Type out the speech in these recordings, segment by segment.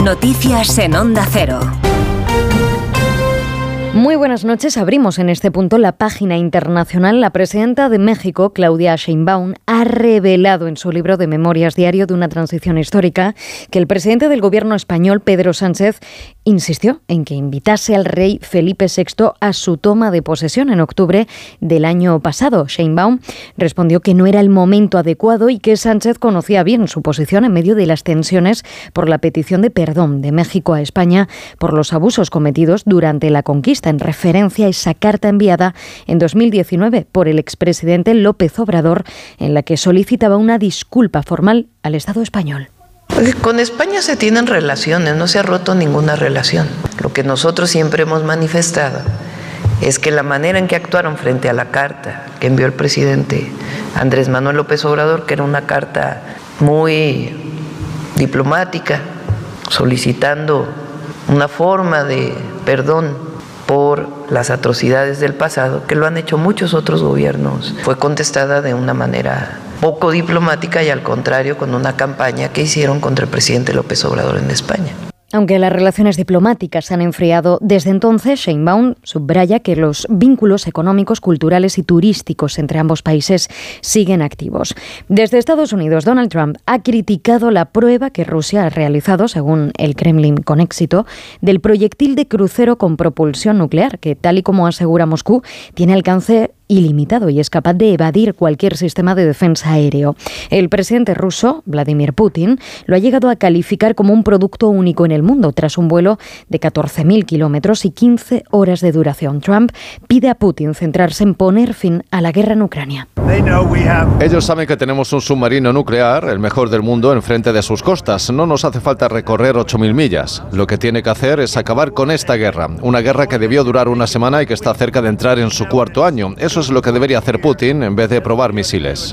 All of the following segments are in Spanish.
Noticias en Onda Cero. Muy buenas noches. Abrimos en este punto la página internacional. La presidenta de México, Claudia Sheinbaum, ha revelado en su libro de Memorias Diario de una transición histórica que el presidente del gobierno español, Pedro Sánchez, insistió en que invitase al rey Felipe VI a su toma de posesión en octubre del año pasado. Sheinbaum respondió que no era el momento adecuado y que Sánchez conocía bien su posición en medio de las tensiones por la petición de perdón de México a España por los abusos cometidos durante la conquista, en referencia a esa carta enviada en 2019 por el expresidente López Obrador, en la que solicitaba una disculpa formal al Estado español. Con España se tienen relaciones, no se ha roto ninguna relación. Lo que nosotros siempre hemos manifestado es que la manera en que actuaron frente a la carta que envió el presidente Andrés Manuel López Obrador, que era una carta muy diplomática, solicitando una forma de perdón por las atrocidades del pasado, que lo han hecho muchos otros gobiernos, fue contestada de una manera poco diplomática y al contrario con una campaña que hicieron contra el presidente López Obrador en España. Aunque las relaciones diplomáticas se han enfriado desde entonces, Sheinbaum subraya que los vínculos económicos, culturales y turísticos entre ambos países siguen activos. Desde Estados Unidos, Donald Trump ha criticado la prueba que Rusia ha realizado, según el Kremlin con éxito, del proyectil de crucero con propulsión nuclear, que, tal y como asegura Moscú, tiene alcance ilimitado y es capaz de evadir cualquier sistema de defensa aéreo. El presidente ruso, Vladimir Putin, lo ha llegado a calificar como un producto único en el mundo tras un vuelo de 14.000 kilómetros y 15 horas de duración. Trump pide a Putin centrarse en poner fin a la guerra en Ucrania. Ellos saben que tenemos un submarino nuclear, el mejor del mundo, enfrente de sus costas. No nos hace falta recorrer 8.000 millas. Lo que tiene que hacer es acabar con esta guerra. Una guerra que debió durar una semana y que está cerca de entrar en su cuarto año. Eso es lo que debería hacer Putin en vez de probar misiles.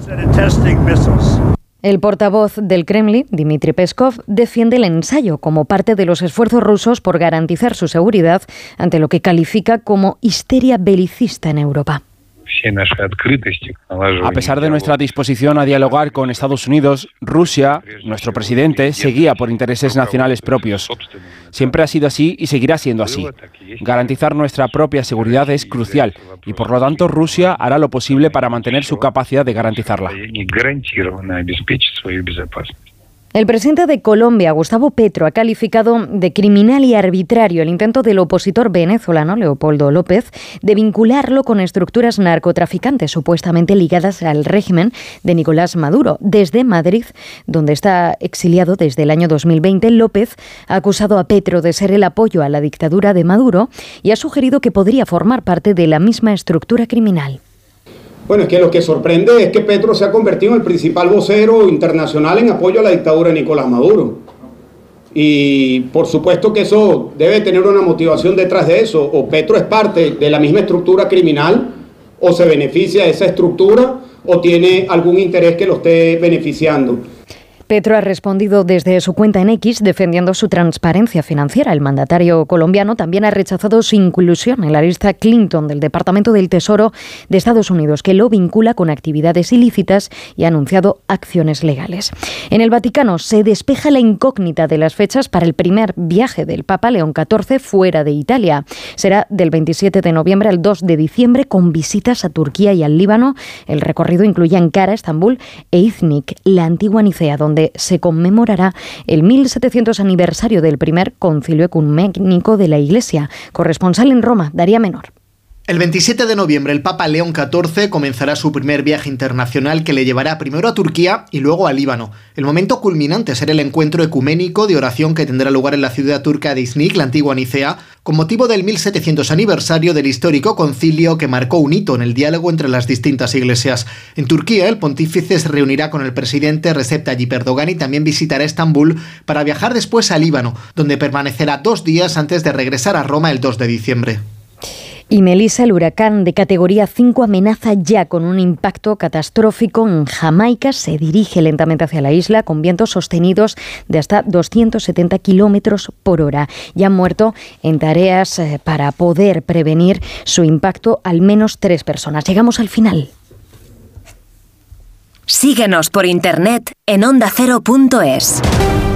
El portavoz del Kremlin, Dmitry Peskov, defiende el ensayo como parte de los esfuerzos rusos por garantizar su seguridad ante lo que califica como histeria belicista en Europa. A pesar de nuestra disposición a dialogar con Estados Unidos, Rusia, nuestro presidente, se guía por intereses nacionales propios. Siempre ha sido así y seguirá siendo así. Garantizar nuestra propia seguridad es crucial y, por lo tanto, Rusia hará lo posible para mantener su capacidad de garantizarla. El presidente de Colombia, Gustavo Petro, ha calificado de criminal y arbitrario el intento del opositor venezolano, Leopoldo López, de vincularlo con estructuras narcotraficantes supuestamente ligadas al régimen de Nicolás Maduro. Desde Madrid, donde está exiliado desde el año 2020, López ha acusado a Petro de ser el apoyo a la dictadura de Maduro y ha sugerido que podría formar parte de la misma estructura criminal. Bueno, es que lo que sorprende es que Petro se ha convertido en el principal vocero internacional en apoyo a la dictadura de Nicolás Maduro. Y por supuesto que eso debe tener una motivación detrás de eso. O Petro es parte de la misma estructura criminal, o se beneficia de esa estructura, o tiene algún interés que lo esté beneficiando. Petro ha respondido desde su cuenta en X defendiendo su transparencia financiera. El mandatario colombiano también ha rechazado su inclusión en la lista Clinton del Departamento del Tesoro de Estados Unidos, que lo vincula con actividades ilícitas y ha anunciado acciones legales. En el Vaticano se despeja la incógnita de las fechas para el primer viaje del Papa León XIV fuera de Italia. Será del 27 de noviembre al 2 de diciembre con visitas a Turquía y al Líbano. El recorrido incluye Ankara, Estambul e Iznik, la antigua Nicea, donde se conmemorará el 1700 aniversario del primer concilio ecuménico de la Iglesia. Corresponsal en Roma, Daría Menor. El 27 de noviembre el Papa León XIV comenzará su primer viaje internacional que le llevará primero a Turquía y luego a Líbano. El momento culminante será el encuentro ecuménico de oración que tendrá lugar en la ciudad turca de Iznik, la antigua Nicea, con motivo del 1700 aniversario del histórico concilio que marcó un hito en el diálogo entre las distintas iglesias. En Turquía, el pontífice se reunirá con el presidente Recep Tayyip Erdogan y también visitará Estambul para viajar después a Líbano, donde permanecerá 2 días antes de regresar a Roma el 2 de diciembre. Y Melissa, el huracán de categoría 5, amenaza ya con un impacto catastrófico en Jamaica. Se dirige lentamente hacia la isla con vientos sostenidos de hasta 270 kilómetros por hora. Ya han muerto en tareas para poder prevenir su impacto al menos 3 personas. Llegamos al final. Síguenos por internet en ondacero.es.